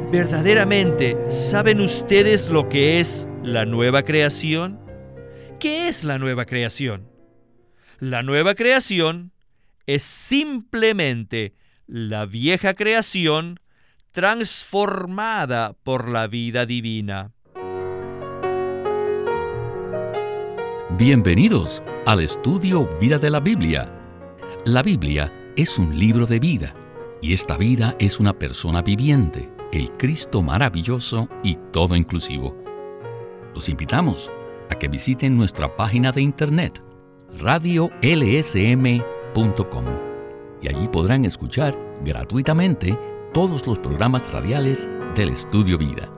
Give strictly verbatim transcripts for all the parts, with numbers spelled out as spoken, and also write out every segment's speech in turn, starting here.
¿Verdaderamente saben ustedes lo que es la nueva creación? ¿Qué es la nueva creación? La nueva creación es simplemente la vieja creación transformada por la vida divina. Bienvenidos al estudio Vida de la Biblia. La Biblia es un libro de vida, y esta vida es una persona viviente, el Cristo maravilloso y todo inclusivo. Los invitamos a que visiten nuestra página de internet, radio l s m punto com, y allí podrán escuchar gratuitamente todos los programas radiales del Estudio Vida.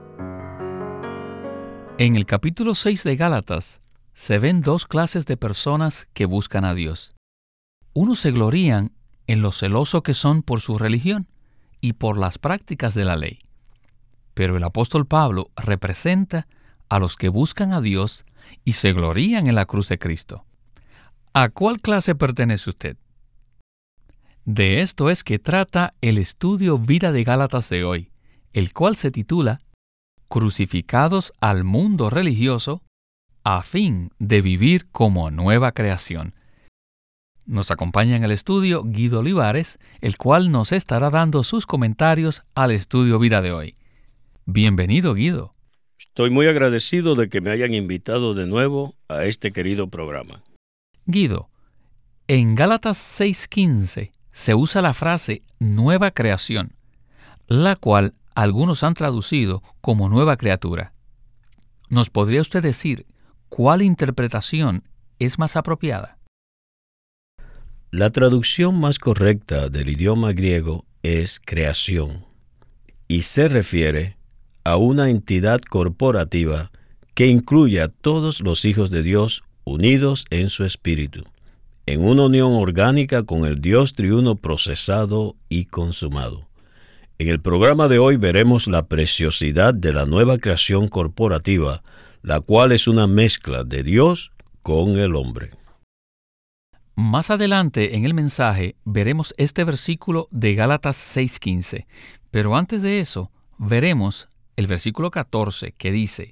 En el capítulo seis de Gálatas se ven dos clases de personas que buscan a Dios. Unos se glorían en lo celoso que son por su religión y por las prácticas de la ley. Pero el apóstol Pablo representa a los que buscan a Dios y se glorían en la cruz de Cristo. ¿A cuál clase pertenece usted? De esto es que trata el estudio Vida de Gálatas de hoy, el cual se titula Crucificados al mundo religioso a fin de vivir como nueva creación. Nos acompaña en el estudio Guido Olivares, el cual nos estará dando sus comentarios al estudio Vida de hoy. Bienvenido, Guido. Estoy muy agradecido de que me hayan invitado de nuevo a este querido programa. Guido, en Gálatas seis quince se usa la frase nueva creación, la cual algunos han traducido como nueva criatura. ¿Nos podría usted decir cuál interpretación es más apropiada? La traducción más correcta del idioma griego es creación y se refiere a una entidad corporativa que incluye a todos los hijos de Dios unidos en su espíritu, en una unión orgánica con el Dios triuno procesado y consumado. En el programa de hoy veremos la preciosidad de la nueva creación corporativa, la cual es una mezcla de Dios con el hombre. Más adelante en el mensaje veremos este versículo de Gálatas seis quince, pero antes de eso veremos el versículo catorce que dice: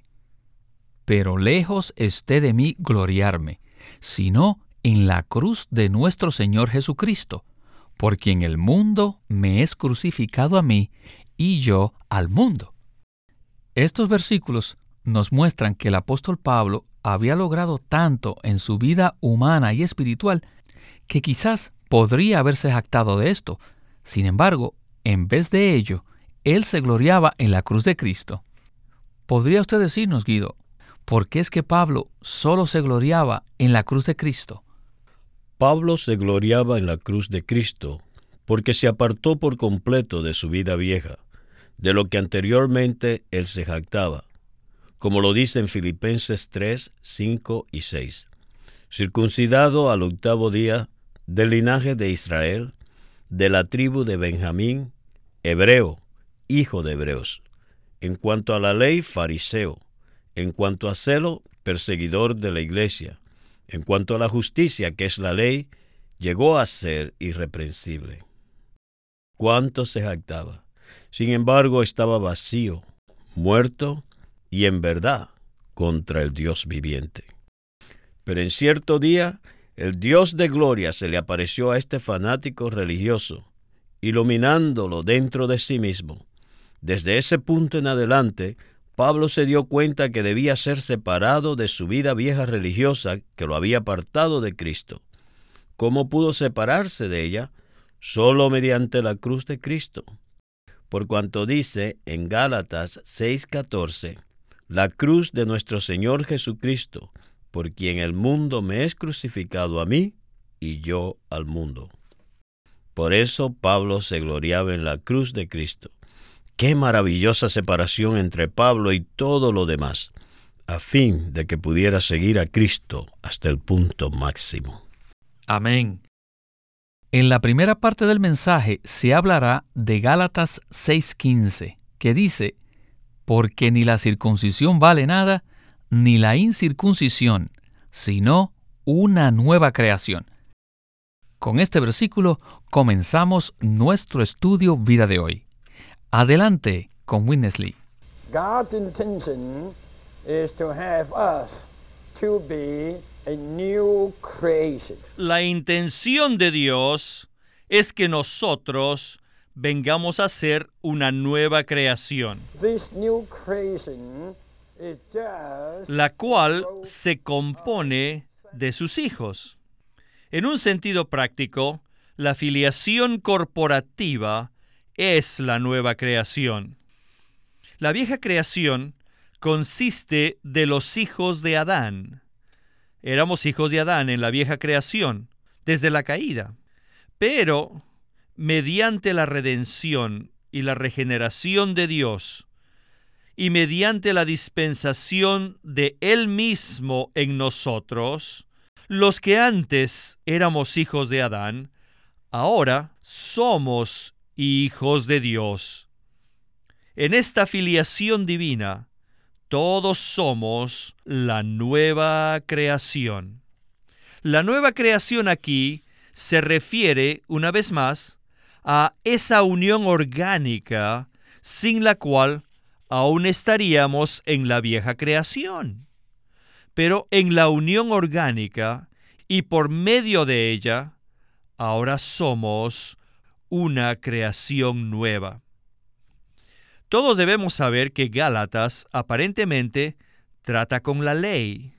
«Pero lejos esté de mí gloriarme, sino en la cruz de nuestro Señor Jesucristo, por quien el mundo me es crucificado a mí y yo al mundo». Estos versículos nos muestran que el apóstol Pablo había logrado tanto en su vida humana y espiritual que quizás podría haberse jactado de esto. Sin embargo, en vez de ello, él se gloriaba en la cruz de Cristo. ¿Podría usted decirnos, Guido, por qué es que Pablo solo se gloriaba en la cruz de Cristo? Pablo se gloriaba en la cruz de Cristo porque se apartó por completo de su vida vieja, de lo que anteriormente él se jactaba, como lo dice en Filipenses tres, cinco y seis. Circuncidado al octavo día, del linaje de Israel, de la tribu de Benjamín, hebreo, hijo de hebreos. En cuanto a la ley, fariseo. En cuanto a celo, perseguidor de la iglesia. En cuanto a la justicia, que es la ley, llegó a ser irreprensible. ¿Cuánto se jactaba? Sin embargo, estaba vacío, muerto y en verdad contra el Dios viviente. Pero en cierto día, el Dios de gloria se le apareció a este fanático religioso, iluminándolo dentro de sí mismo. Desde ese punto en adelante, Pablo se dio cuenta que debía ser separado de su vida vieja religiosa que lo había apartado de Cristo. ¿Cómo pudo separarse de ella? Solo mediante la cruz de Cristo. Por cuanto dice en Gálatas seis catorce, la cruz de nuestro Señor Jesucristo, por quien el mundo me es crucificado a mí y yo al mundo. Por eso Pablo se gloriaba en la cruz de Cristo. ¡Qué maravillosa separación entre Pablo y todo lo demás! A fin de que pudiera seguir a Cristo hasta el punto máximo. Amén. En la primera parte del mensaje se hablará de Gálatas seis quince, que dice: «Porque ni la circuncisión vale nada, ni la incircuncisión, sino una nueva creación». Con este versículo comenzamos nuestro estudio Vida de hoy. Adelante con Witness Lee. God's intention is to have us to be a new creation. La intención de Dios es que nosotros vengamos a ser una nueva creación, This new creation is just la cual se compone de sus hijos. En un sentido práctico, la filiación corporativa es la nueva creación. La vieja creación consiste de los hijos de Adán. Éramos hijos de Adán en la vieja creación, desde la caída. Pero, mediante la redención y la regeneración de Dios, y mediante la dispensación de Él mismo en nosotros, los que antes éramos hijos de Adán, ahora somos hijos de Dios. En esta filiación divina, todos somos la nueva creación. La nueva creación aquí se refiere, una vez más, a esa unión orgánica sin la cual aún estaríamos en la vieja creación. Pero en la unión orgánica y por medio de ella, ahora somos una creación nueva. Todos debemos saber que Gálatas aparentemente trata con la ley,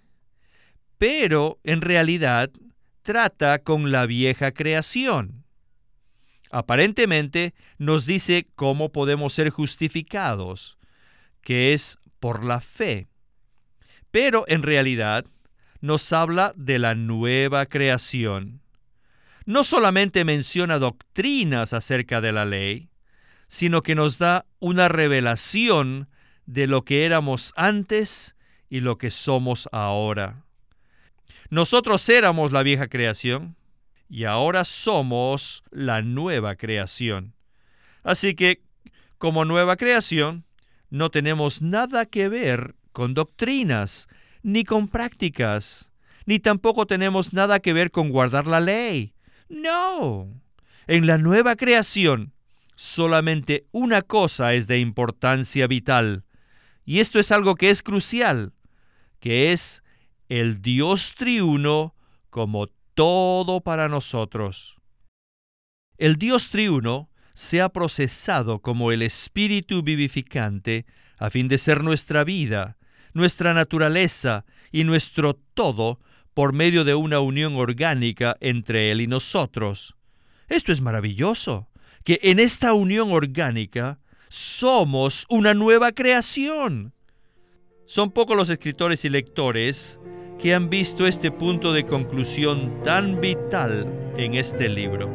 pero en realidad trata con la vieja creación. Aparentemente nos dice cómo podemos ser justificados, que es por la fe. Pero en realidad nos habla de la nueva creación. No solamente menciona doctrinas acerca de la ley, sino que nos da una revelación de lo que éramos antes y lo que somos ahora. Nosotros éramos la vieja creación y ahora somos la nueva creación. Así que, como nueva creación, no tenemos nada que ver con doctrinas, ni con prácticas, ni tampoco tenemos nada que ver con guardar la ley. No. En la nueva creación, solamente una cosa es de importancia vital, y esto es algo que es crucial, que es el Dios triuno como todo para nosotros. El Dios triuno se ha procesado como el Espíritu vivificante a fin de ser nuestra vida, nuestra naturaleza y nuestro todo por medio de una unión orgánica entre Él y nosotros. Esto es maravilloso, que en esta unión orgánica somos una nueva creación. Son pocos los escritores y lectores que han visto este punto de conclusión tan vital en este libro.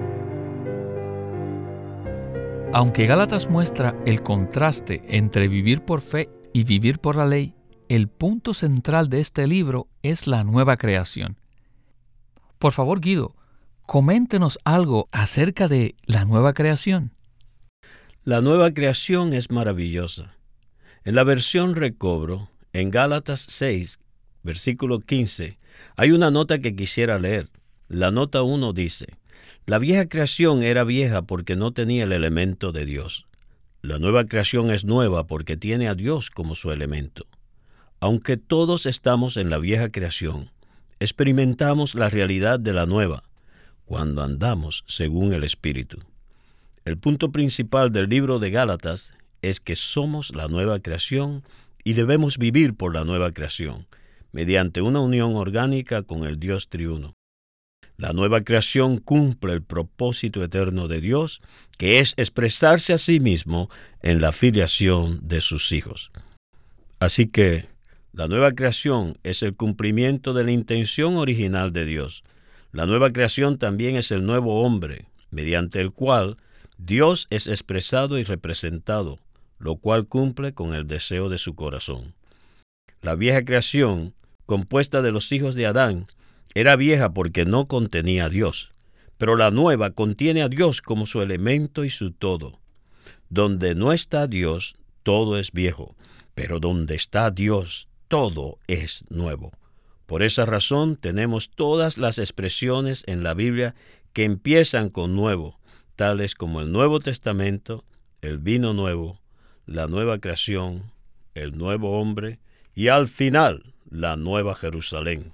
Aunque Gálatas muestra el contraste entre vivir por fe y vivir por la ley, el punto central de este libro es la nueva creación. Por favor, Guido, coméntenos algo acerca de la nueva creación. La nueva creación es maravillosa. En la versión Recobro, en Gálatas seis, versículo quince, hay una nota que quisiera leer. La nota uno dice: la vieja creación era vieja porque no tenía el elemento de Dios. La nueva creación es nueva porque tiene a Dios como su elemento. Aunque todos estamos en la vieja creación, experimentamos la realidad de la nueva cuando andamos según el Espíritu. El punto principal del libro de Gálatas es que somos la nueva creación y debemos vivir por la nueva creación, mediante una unión orgánica con el Dios triuno. La nueva creación cumple el propósito eterno de Dios, que es expresarse a sí mismo en la filiación de sus hijos. Así que, la nueva creación es el cumplimiento de la intención original de Dios. La nueva creación también es el nuevo hombre, mediante el cual Dios es expresado y representado, lo cual cumple con el deseo de su corazón. La vieja creación, compuesta de los hijos de Adán, era vieja porque no contenía a Dios, pero la nueva contiene a Dios como su elemento y su todo. Donde no está Dios, todo es viejo, pero donde está Dios, todo es nuevo. Por esa razón tenemos todas las expresiones en la Biblia que empiezan con nuevo, tales como el Nuevo Testamento, el vino nuevo, la nueva creación, el nuevo hombre y al final la nueva Jerusalén.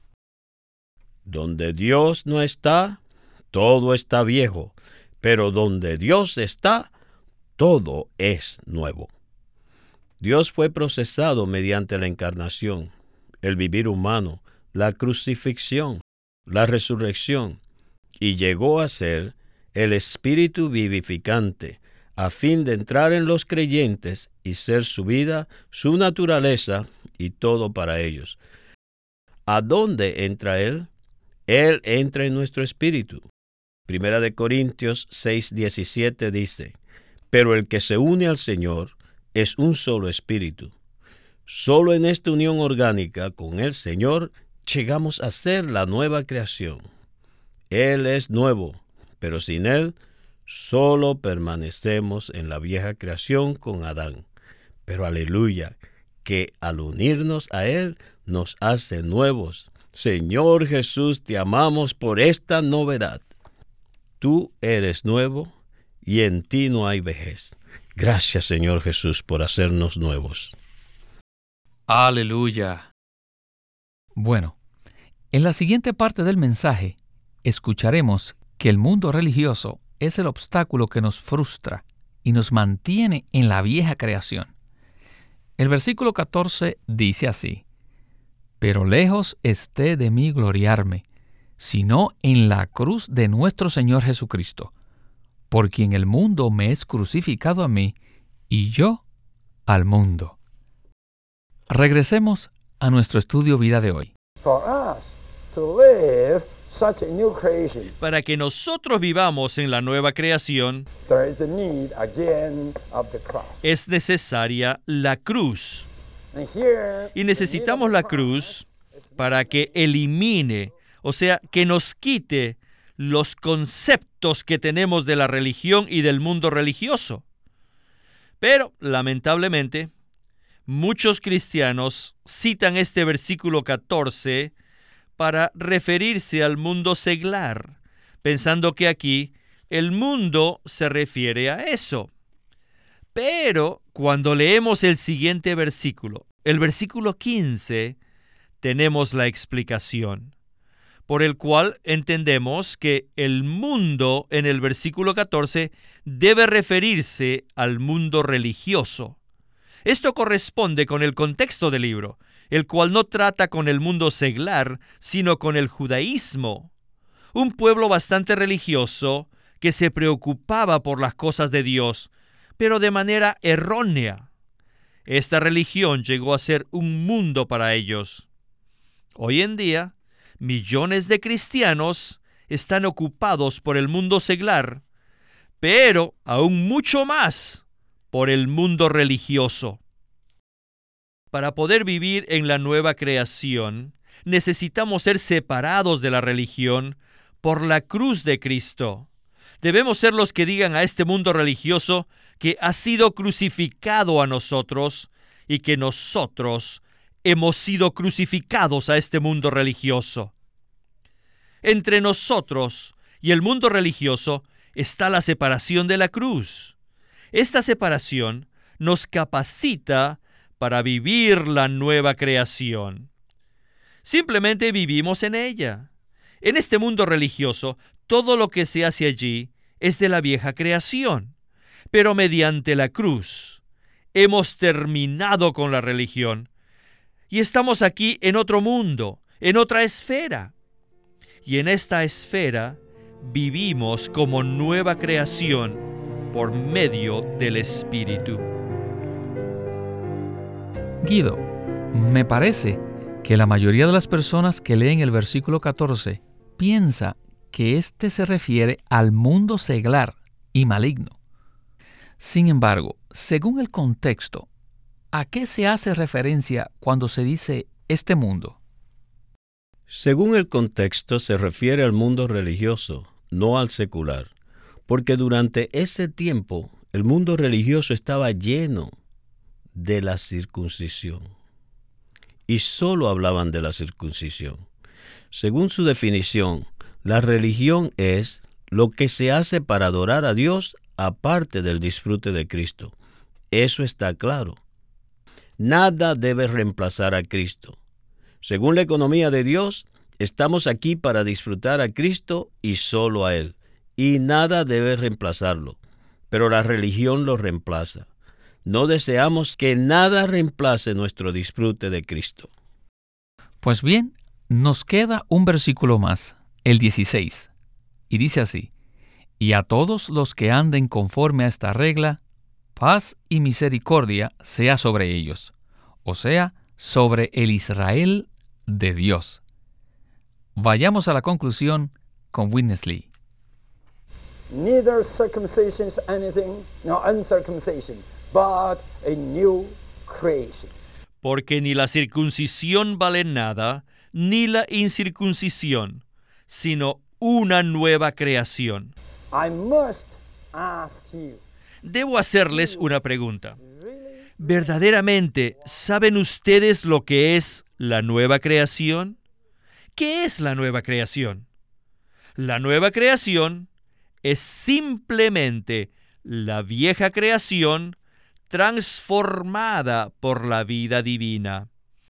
Donde Dios no está, todo está viejo, pero donde Dios está, todo es nuevo. Dios fue procesado mediante la encarnación, el vivir humano, la crucifixión, la resurrección, y llegó a ser el Espíritu vivificante, a fin de entrar en los creyentes y ser su vida, su naturaleza y todo para ellos. ¿A dónde entra Él? Él entra en nuestro espíritu. Primera de Corintios seis diecisiete dice, pero el que se une al Señor es un solo espíritu. Solo en esta unión orgánica con el Señor llegamos a ser la nueva creación. Él es nuevo, pero sin Él solo permanecemos en la vieja creación con Adán. Pero aleluya, que al unirnos a Él nos hace nuevos. Señor Jesús, te amamos por esta novedad. Tú eres nuevo y en ti no hay vejez. Gracias, Señor Jesús, por hacernos nuevos. Aleluya. Bueno, en la siguiente parte del mensaje, escucharemos que el mundo religioso es el obstáculo que nos frustra y nos mantiene en la vieja creación. El versículo catorce dice así, pero lejos esté de mí gloriarme, sino en la cruz de nuestro Señor Jesucristo, por quien el mundo me es crucificado a mí, y yo al mundo. Regresemos a nuestro estudio vida de hoy. For us to live such a new creation, Para que nosotros vivamos en la nueva creación, there is the need again of the cross. es necesaria la cruz. And here, Y necesitamos la cruz para que elimine, o sea, que nos quite los conceptos que tenemos de la religión y del mundo religioso. Pero, lamentablemente, muchos cristianos citan este versículo catorce para referirse al mundo seglar, pensando que aquí el mundo se refiere a eso. Pero cuando leemos el siguiente versículo, el versículo quince, tenemos la explicación, por el cual entendemos que el mundo en el versículo catorce debe referirse al mundo religioso. Esto corresponde con el contexto del libro, el cual no trata con el mundo seglar, sino con el judaísmo, un pueblo bastante religioso que se preocupaba por las cosas de Dios, pero de manera errónea. Esta religión llegó a ser un mundo para ellos. Hoy en día, millones de cristianos están ocupados por el mundo seglar, pero aún mucho más por el mundo religioso. Para poder vivir en la nueva creación, necesitamos ser separados de la religión por la cruz de Cristo. Debemos ser los que digan a este mundo religioso que ha sido crucificado a nosotros y que nosotros hemos sido crucificados a este mundo religioso. Entre nosotros y el mundo religioso está la separación de la cruz. Esta separación nos capacita para vivir la nueva creación. Simplemente vivimos en ella. En este mundo religioso, todo lo que se hace allí es de la vieja creación, pero mediante la cruz hemos terminado con la religión y estamos aquí en otro mundo, en otra esfera. Y en esta esfera vivimos como nueva creación por medio del Espíritu. Guido, me parece que la mayoría de las personas que leen el versículo catorce piensa que éste se refiere al mundo seglar y maligno. Sin embargo, según el contexto, ¿a qué se hace referencia cuando se dice este mundo? Según el contexto, se refiere al mundo religioso, no al secular, porque durante ese tiempo el mundo religioso estaba lleno de la circuncisión, y solo hablaban de la circuncisión. Según su definición, la religión es lo que se hace para adorar a Dios aparte del disfrute de Cristo. Eso está claro. Nada debe reemplazar a Cristo. Según la economía de Dios, estamos aquí para disfrutar a Cristo y solo a Él, y nada debe reemplazarlo, pero la religión lo reemplaza. No deseamos que nada reemplace nuestro disfrute de Cristo. Pues bien, nos queda un versículo más, el dieciséis, y dice así: y a todos los que anden conforme a esta regla, paz y misericordia sea sobre ellos, o sea, sobre el Israel de Dios. Vayamos a la conclusión con Witness Lee. Neither circumcision is anything, nor uncircumcision, but a new creation. Porque ni la circuncisión vale nada, ni la incircuncisión, sino una nueva creación. I must ask you, Debo hacerles una pregunta. really? ¿Verdaderamente saben ustedes lo que es la nueva creación? ¿Qué es la nueva creación? La nueva creación es simplemente la vieja creación transformada por la vida divina.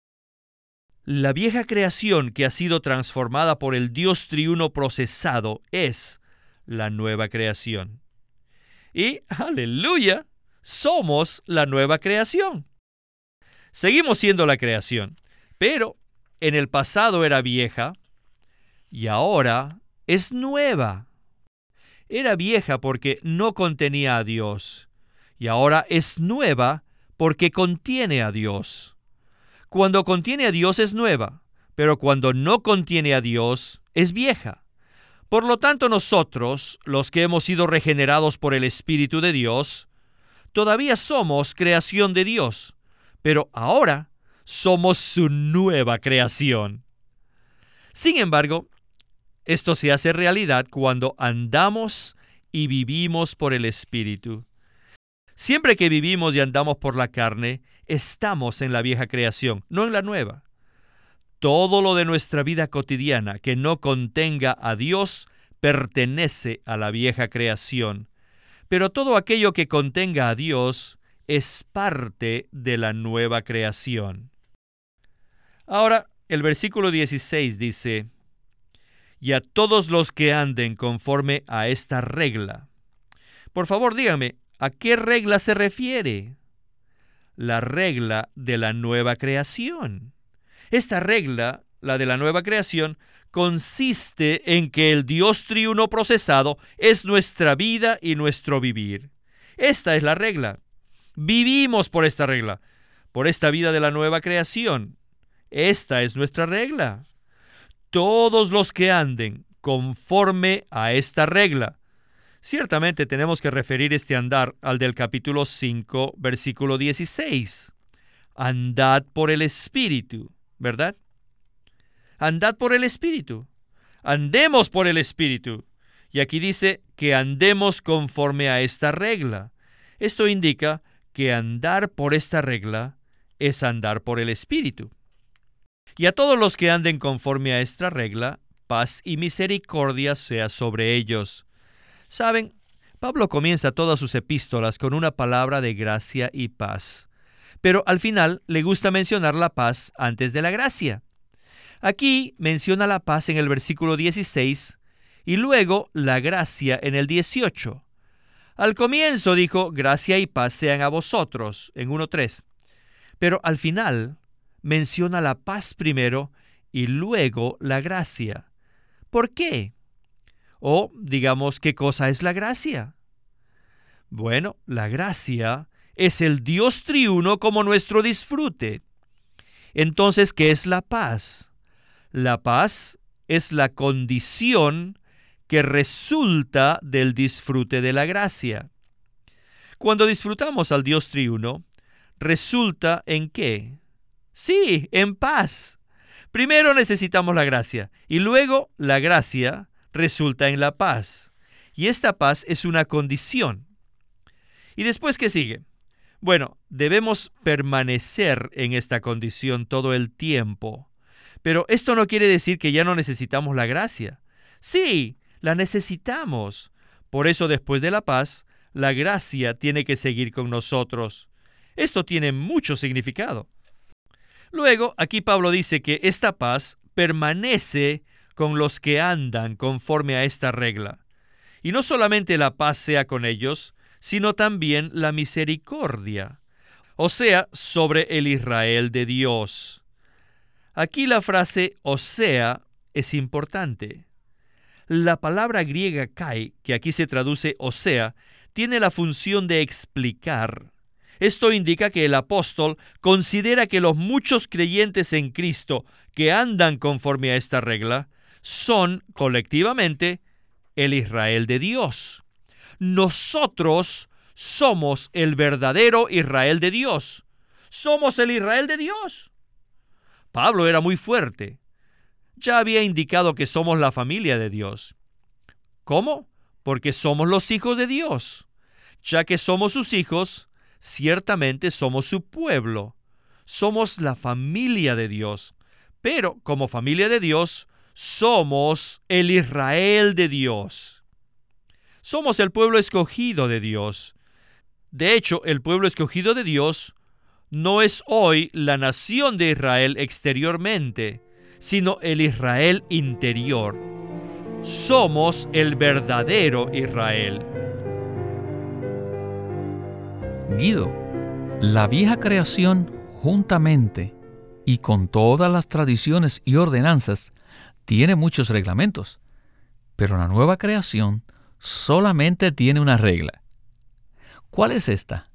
La vieja creación que ha sido transformada por el Dios triuno procesado es la nueva creación. Y, aleluya, somos la nueva creación. Seguimos siendo la creación, pero en el pasado era vieja y ahora es nueva. Era vieja porque no contenía a Dios y ahora es nueva porque contiene a Dios. Cuando contiene a Dios es nueva, pero cuando no contiene a Dios es vieja. Por lo tanto, nosotros, los que hemos sido regenerados por el Espíritu de Dios, todavía somos creación de Dios, pero ahora somos su nueva creación. Sin embargo, esto se hace realidad cuando andamos y vivimos por el Espíritu. Siempre que vivimos y andamos por la carne, estamos en la vieja creación, no en la nueva. Todo lo de nuestra vida cotidiana que no contenga a Dios pertenece a la vieja creación, pero todo aquello que contenga a Dios es parte de la nueva creación. Ahora, el versículo dieciséis dice: y a todos los que anden conforme a esta regla. Por favor, díganme, ¿a qué regla se refiere? La regla de la nueva creación. Esta regla, la de la nueva creación, consiste en que el Dios triuno procesado es nuestra vida y nuestro vivir. Esta es la regla. Vivimos por esta regla, por esta vida de la nueva creación. Esta es nuestra regla. Todos los que anden conforme a esta regla. Ciertamente tenemos que referir este andar al del capítulo cinco, versículo dieciséis. Andad por el Espíritu, ¿verdad? Andad por el Espíritu. Andemos por el Espíritu. Y aquí dice que andemos conforme a esta regla. Esto indica que andar por esta regla es andar por el Espíritu. Y a todos los que anden conforme a esta regla, paz y misericordia sea sobre ellos. Saben, Pablo comienza todas sus epístolas con una palabra de gracia y paz, pero al final le gusta mencionar la paz antes de la gracia. Aquí menciona la paz en el versículo dieciséis y luego la gracia en el dieciocho. Al comienzo dijo, gracia y paz sean a vosotros, en uno tres, pero al final menciona la paz primero y luego la gracia. ¿Por qué? O, digamos, ¿qué cosa es la gracia? Bueno, la gracia es el Dios triuno como nuestro disfrute. Entonces, ¿qué es la paz? La paz es la condición que resulta del disfrute de la gracia. Cuando disfrutamos al Dios triuno, ¿resulta en qué? Sí, en paz. Primero necesitamos la gracia y luego la gracia resulta en la paz. Y esta paz es una condición. ¿Y después qué sigue? Bueno, debemos permanecer en esta condición todo el tiempo. Pero esto no quiere decir que ya no necesitamos la gracia. Sí, la necesitamos. Por eso después de la paz, la gracia tiene que seguir con nosotros. Esto tiene mucho significado. Luego, aquí Pablo dice que esta paz permanece con los que andan conforme a esta regla. Y no solamente la paz sea con ellos, sino también la misericordia, o sea, sobre el Israel de Dios. Aquí la frase o sea es importante. La palabra griega kai, que aquí se traduce o sea, tiene la función de explicar. Esto indica que el apóstol considera que los muchos creyentes en Cristo que andan conforme a esta regla son, colectivamente, el Israel de Dios. Nosotros somos el verdadero Israel de Dios. Somos el Israel de Dios. Pablo era muy fuerte. Ya había indicado que somos la familia de Dios. ¿Cómo? Porque somos los hijos de Dios. Ya que somos sus hijos, ciertamente somos su pueblo. Somos la familia de Dios. Pero como familia de Dios, somos el Israel de Dios. Somos el pueblo escogido de Dios. De hecho, el pueblo escogido de Dios no es hoy la nación de Israel exteriormente, sino el Israel interior. Somos el verdadero Israel. Guido, la vieja creación, juntamente y con todas las tradiciones y ordenanzas, tiene muchos reglamentos, pero la nueva creación solamente tiene una regla. ¿Cuál es esta?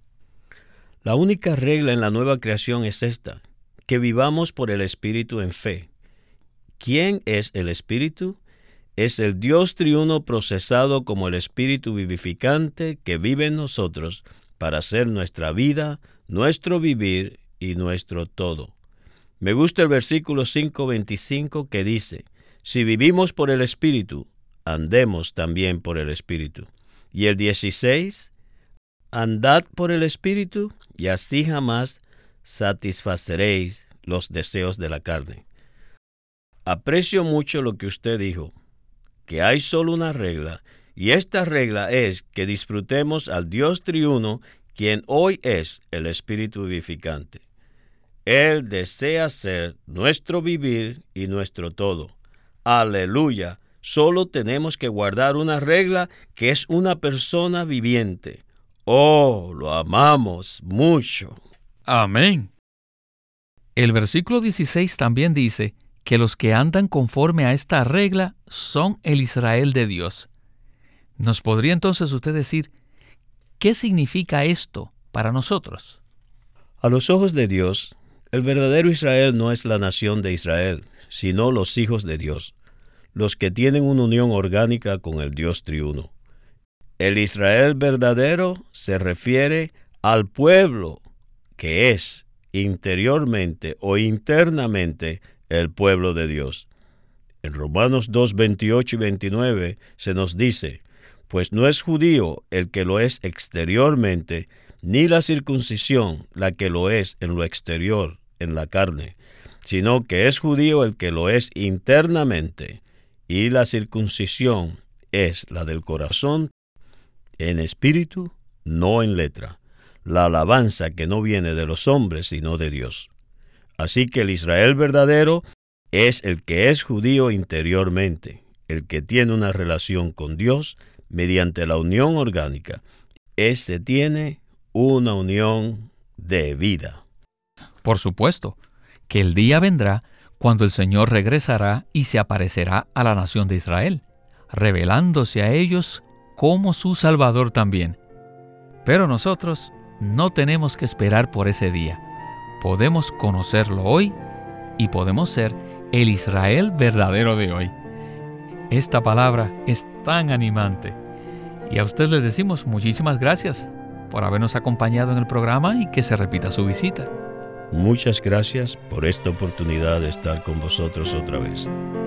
La única regla en la nueva creación es esta, que vivamos por el Espíritu en fe. ¿Quién es el Espíritu? Es el Dios triuno procesado como el Espíritu vivificante que vive en nosotros para hacer nuestra vida, nuestro vivir y nuestro todo. Me gusta el versículo cinco veinticinco que dice, si vivimos por el Espíritu, andemos también por el Espíritu. Y el dieciséis, andad por el Espíritu y así jamás satisfaceréis los deseos de la carne. Aprecio mucho lo que usted dijo, que hay solo una regla, y esta regla es que disfrutemos al Dios triuno, quien hoy es el Espíritu vivificante. Él desea ser nuestro vivir y nuestro todo. Aleluya. Solo tenemos que guardar una regla que es una persona viviente. Oh, lo amamos mucho. Amén. El versículo dieciséis también dice que los que andan conforme a esta regla son el Israel de Dios. ¿Nos podría entonces usted decir qué significa esto para nosotros? A los ojos de Dios, el verdadero Israel no es la nación de Israel, sino los hijos de Dios, los que tienen una unión orgánica con el Dios triuno. El Israel verdadero se refiere al pueblo que es interiormente o internamente el pueblo de Dios. En Romanos dos, veintiocho y veintinueve se nos dice, pues no es judío el que lo es exteriormente, ni la circuncisión la que lo es en lo exterior, en la carne, sino que es judío el que lo es internamente, y la circuncisión es la del corazón, en espíritu, no en letra, la alabanza que no viene de los hombres, sino de Dios. Así que el Israel verdadero es el que es judío interiormente, el que tiene una relación con Dios mediante la unión orgánica. Ese tiene una unión de vida. Por supuesto, que el día vendrá cuando el Señor regresará y se aparecerá a la nación de Israel, revelándose a ellos como su Salvador también. Pero nosotros no tenemos que esperar por ese día. Podemos conocerlo hoy y podemos ser el Israel verdadero de hoy. Esta palabra es tan animante. Y a usted le decimos muchísimas gracias por habernos acompañado en el programa y que se repita su visita. Muchas gracias por esta oportunidad de estar con vosotros otra vez.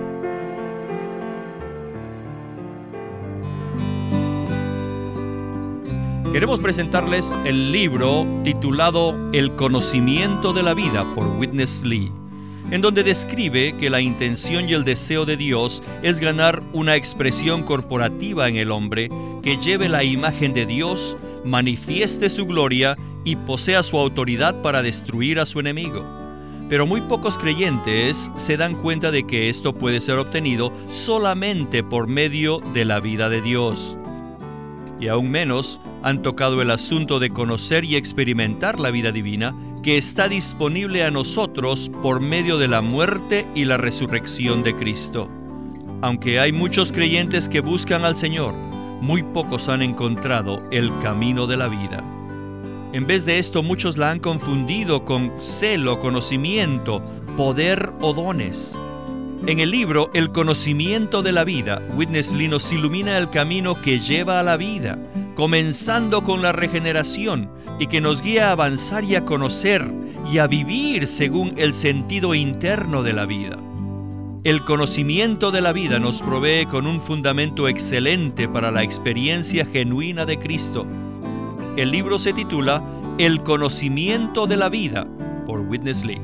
Queremos presentarles el libro titulado El conocimiento de la vida por Witness Lee. en donde describe que la intención y el deseo de Dios es ganar una expresión corporativa en el hombre que lleve la imagen de Dios, manifieste su gloria y posea su autoridad para destruir a su enemigo. Pero muy pocos creyentes se dan cuenta de que esto puede ser obtenido solamente por medio de la vida de Dios. Y aún menos han tocado el asunto de conocer y experimentar la vida divina que está disponible a nosotros por medio de la muerte y la resurrección de Cristo. Aunque hay muchos creyentes que buscan al Señor, muy pocos han encontrado el camino de la vida. En vez de esto, muchos la han confundido con celo, conocimiento, poder o dones. En el libro El conocimiento de la vida, Witness Lee nos ilumina el camino que lleva a la vida, comenzando con la regeneración y que nos guía a avanzar y a conocer y a vivir según el sentido interno de la vida. El conocimiento de la vida nos provee con un fundamento excelente para la experiencia genuina de Cristo. El libro se titula El conocimiento de la vida, por Witness Lee.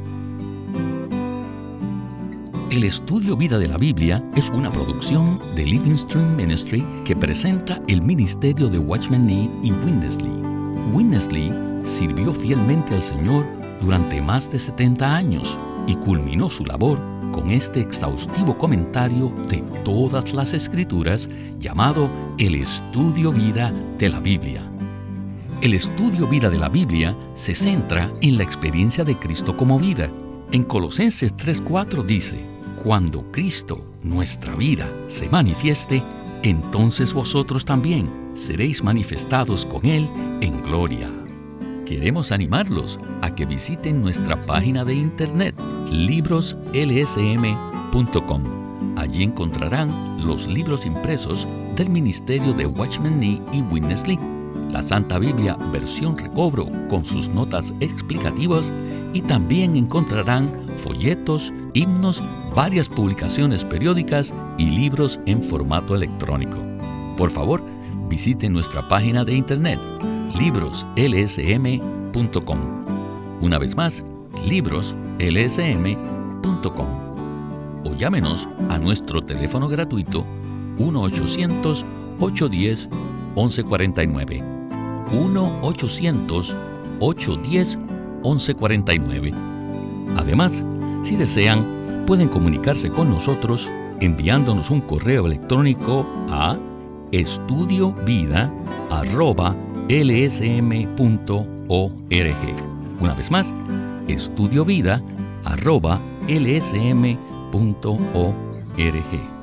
El estudio Vida de la Biblia es una producción de Living Stream Ministry que presenta el ministerio de Watchman Nee y Witness Lee. Witness Lee sirvió fielmente al Señor durante más de setenta años y culminó su labor con este exhaustivo comentario de todas las Escrituras llamado El Estudio Vida de la Biblia. El estudio Vida de la Biblia se centra en la experiencia de Cristo como vida. En Colosenses tres cuatro dice: cuando Cristo, nuestra vida, se manifieste, entonces vosotros también seréis manifestados con Él en gloria. Queremos animarlos a que visiten nuestra página de internet libros l s m punto com. Allí encontrarán los libros impresos del ministerio de Watchman Nee y Witness Lee, la Santa Biblia versión recobro con sus notas explicativas, y también encontrarán folletos, himnos, varias publicaciones periódicas y libros en formato electrónico. Por favor, visiten nuestra página de internet libros l s m punto com. Una vez más, libros l s m punto com. O llámenos a nuestro teléfono gratuito uno ochocientos, ochocientos diez, once cuarenta y nueve. uno ochocientos, ochocientos diez, once cuarenta y nueve. Además, si desean, pueden comunicarse con nosotros enviándonos un correo electrónico a estudiovida arroba l s m punto org. Una vez más, estudiovida arroba l s m punto org.